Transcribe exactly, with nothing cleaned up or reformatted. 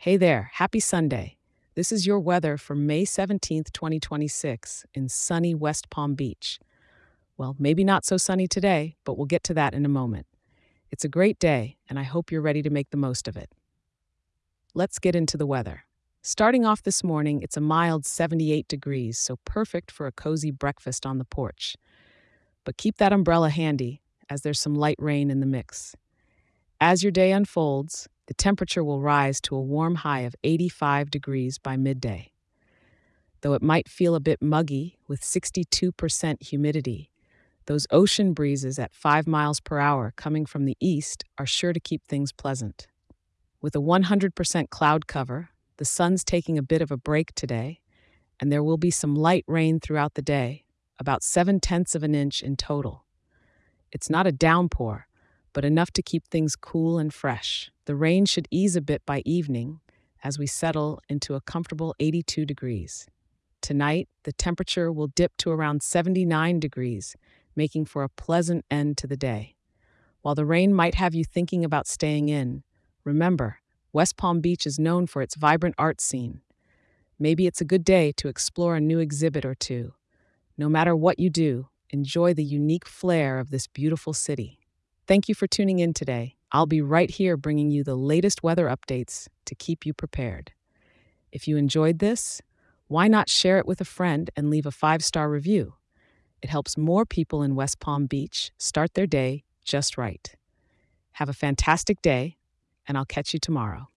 Hey there, happy Sunday. This is your weather for May seventeenth, twenty twenty-six, in sunny West Palm Beach. Well, maybe not so sunny today, but we'll get to that in a moment. It's a great day, and I hope you're ready to make the most of it. Let's get into the weather. Starting off this morning, it's a mild seventy-eight degrees, so perfect for a cozy breakfast on the porch. But keep that umbrella handy, as there's some light rain in the mix. As your day unfolds, the temperature will rise to a warm high of eighty-five degrees by midday. Though it might feel a bit muggy with sixty-two percent humidity, those ocean breezes at five miles per hour coming from the east are sure to keep things pleasant. With a one hundred percent cloud cover, the sun's taking a bit of a break today, and there will be some light rain throughout the day, about seven tenths of an inch in total. It's not a downpour, but enough to keep things cool and fresh. The rain should ease a bit by evening as we settle into a comfortable eighty-two degrees. Tonight, the temperature will dip to around seventy-nine degrees, making for a pleasant end to the day. While the rain might have you thinking about staying in, remember, West Palm Beach is known for its vibrant art scene. Maybe it's a good day to explore a new exhibit or two. No matter what you do, enjoy the unique flair of this beautiful city. Thank you for tuning in today. I'll be right here bringing you the latest weather updates to keep you prepared. If you enjoyed this, why not share it with a friend and leave a five-star review? It helps more people in West Palm Beach start their day just right. Have a fantastic day, and I'll catch you tomorrow.